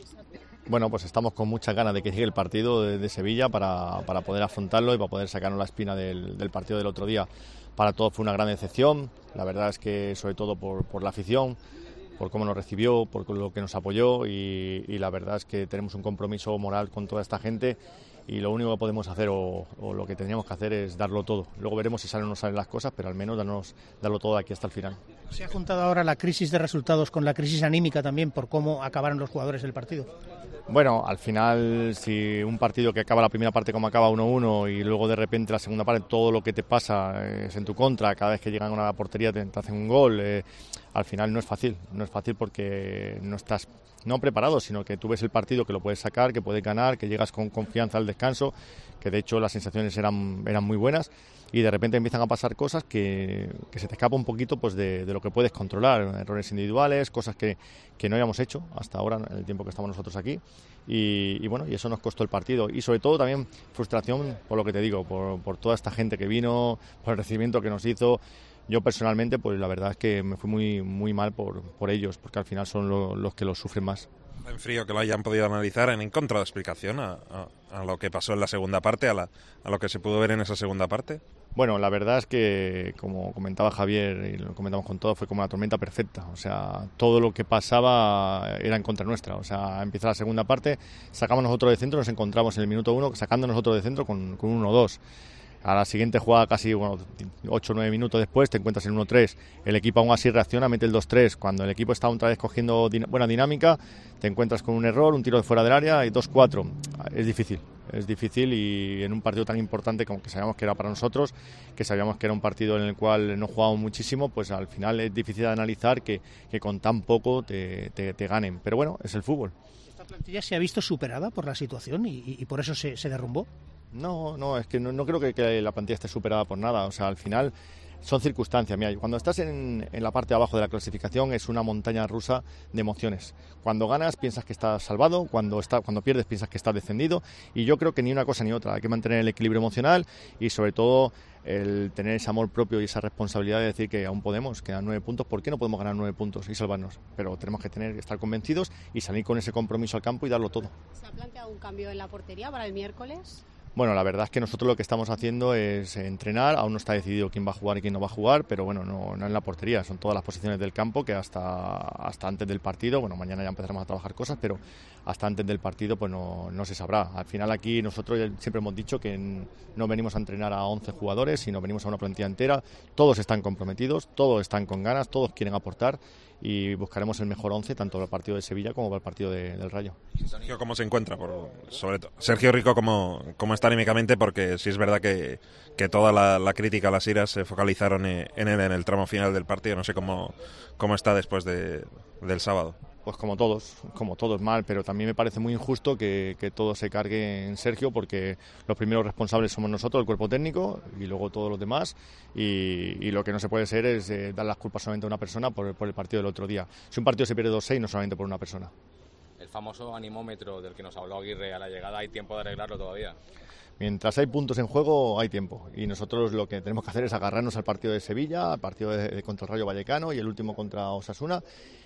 Bueno, pues estamos con muchas ganas de que llegue el partido de Sevilla para poder afrontarlo y para poder sacarnos la espina del partido del otro día. Para todos fue una gran decepción, la verdad es que sobre todo por la afición, por cómo nos recibió, por lo que nos apoyó y la verdad es que tenemos un compromiso moral con toda esta gente y lo único que podemos hacer o lo que tendríamos que hacer es darlo todo. Luego veremos si salen o no salen las cosas, pero al menos darlo todo de aquí hasta el final. Se ha juntado ahora la crisis de resultados con la crisis anímica también por cómo acabaron los jugadores del partido. Bueno, al final, si un partido que acaba la primera parte como acaba 1-1 y luego de repente la segunda parte todo lo que te pasa es en tu contra, cada vez que llegan a una portería te hacen un gol, al final no es fácil porque no estás no preparado, sino que tú ves el partido que lo puedes sacar, que puedes ganar, que llegas con confianza al descanso, que de hecho las sensaciones eran muy buenas y de repente empiezan a pasar cosas que se te escapa un poquito pues de lo que puedes controlar, errores individuales, cosas que no habíamos hecho hasta ahora en el tiempo que estamos nosotros aquí y bueno, y eso nos costó el partido y sobre todo también frustración por lo que te digo, por toda esta gente que vino, por el recibimiento que nos hizo. Yo personalmente, pues la verdad es que me fui muy mal por ellos, porque al final son los que los sufren más. En frío que lo hayan podido analizar en contra de explicación a lo que pasó en la segunda parte, a lo que se pudo ver en esa segunda parte. Bueno, la verdad es que, como comentaba Javier y lo comentamos con todo, fue como una tormenta perfecta. O sea, todo lo que pasaba era en contra nuestra. O sea, empieza la segunda parte, sacamos nosotros de centro, nos encontramos en el minuto 1 sacando nosotros de centro con 1-2. A la siguiente jugada, casi 8 o 9 minutos después, te encuentras en 1-3. El equipo aún así reacciona, mete el 2-3. Cuando el equipo está otra vez cogiendo buena dinámica, te encuentras con un error, un tiro de fuera del área y 2-4. Es difícil y en un partido tan importante como que sabíamos que era para nosotros, que sabíamos que era un partido en el cual no jugábamos muchísimo, pues al final es difícil de analizar que con tan poco te ganen. Pero bueno, es el fútbol. ¿Esta plantilla se ha visto superada por la situación y por eso se derrumbó? No, es que no creo que la plantilla esté superada por nada. O sea, al final son circunstancias. Mira, cuando estás en la parte de abajo de la clasificación es una montaña rusa de emociones. Cuando ganas piensas que estás salvado, cuando pierdes piensas que estás descendido y yo creo que ni una cosa ni otra. Hay que mantener el equilibrio emocional y sobre todo el tener ese amor propio y esa responsabilidad de decir que aún podemos, quedan 9 puntos, ¿por qué no podemos ganar 9 puntos y salvarnos? Pero tenemos que estar convencidos y salir con ese compromiso al campo y darlo todo. ¿Se ha planteado un cambio en la portería para el miércoles? Bueno, la verdad es que nosotros lo que estamos haciendo es entrenar, aún no está decidido quién va a jugar y quién no va a jugar, pero bueno, no en la portería, son todas las posiciones del campo que hasta antes del partido, bueno, mañana ya empezaremos a trabajar cosas, pero hasta antes del partido pues no se sabrá. Al final aquí nosotros siempre hemos dicho que no venimos a entrenar a 11 jugadores, sino venimos a una plantilla entera, todos están comprometidos, todos están con ganas, todos quieren aportar y buscaremos el mejor 11 tanto para el partido de Sevilla como para el partido del Rayo. Sergio, ¿cómo se encuentra? Sobre todo Sergio Rico, ¿cómo está anímicamente? Porque sí es verdad que toda la crítica, las iras se focalizaron en él en el tramo final del partido. No sé cómo está después del sábado. Pues como todos mal, pero también me parece muy injusto que todo se cargue en Sergio porque los primeros responsables somos nosotros, el cuerpo técnico y luego todos los demás y lo que no se puede ser es dar las culpas solamente a una persona por el partido del otro día. Si un partido se pierde 2-6 no solamente por una persona. El famoso animómetro del que nos habló Aguirre a la llegada, ¿hay tiempo de arreglarlo todavía? Mientras hay puntos en juego, hay tiempo. Y nosotros lo que tenemos que hacer es agarrarnos al partido de Sevilla, al partido contra el Rayo Vallecano y el último contra Osasuna.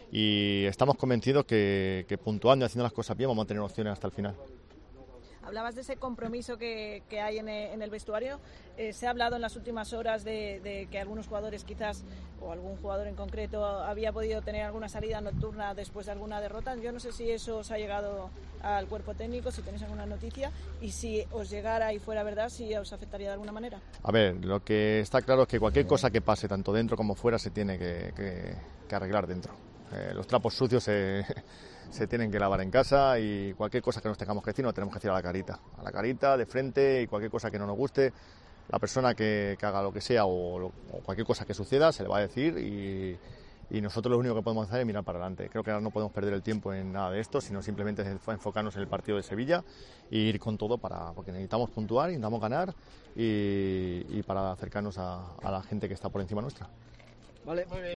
Y estamos convencidos que puntuando y haciendo las cosas bien vamos a tener opciones hasta el final. Hablabas de ese compromiso que hay en el vestuario. Se ha hablado en las últimas horas de que algunos jugadores quizás, o algún jugador en concreto, había podido tener alguna salida nocturna después de alguna derrota. Yo no sé si eso os ha llegado al cuerpo técnico, si tenéis alguna noticia, y si os llegara y fuera verdad, si os afectaría de alguna manera. A ver, lo que está claro es que cualquier cosa que pase, tanto dentro como fuera, se tiene que arreglar dentro. Los trapos sucios se tienen que lavar en casa y cualquier cosa que nos tengamos que decir nos tenemos que decir a la carita, de frente, y cualquier cosa que no nos guste, la persona que haga lo que sea o cualquier cosa que suceda se le va a decir y nosotros lo único que podemos hacer es mirar para adelante. Creo que ahora no podemos perder el tiempo en nada de esto, sino simplemente enfocarnos en el partido de Sevilla e ir con todo porque necesitamos puntuar, necesitamos ganar y para acercarnos a la gente que está por encima nuestra. Vale, muy bien.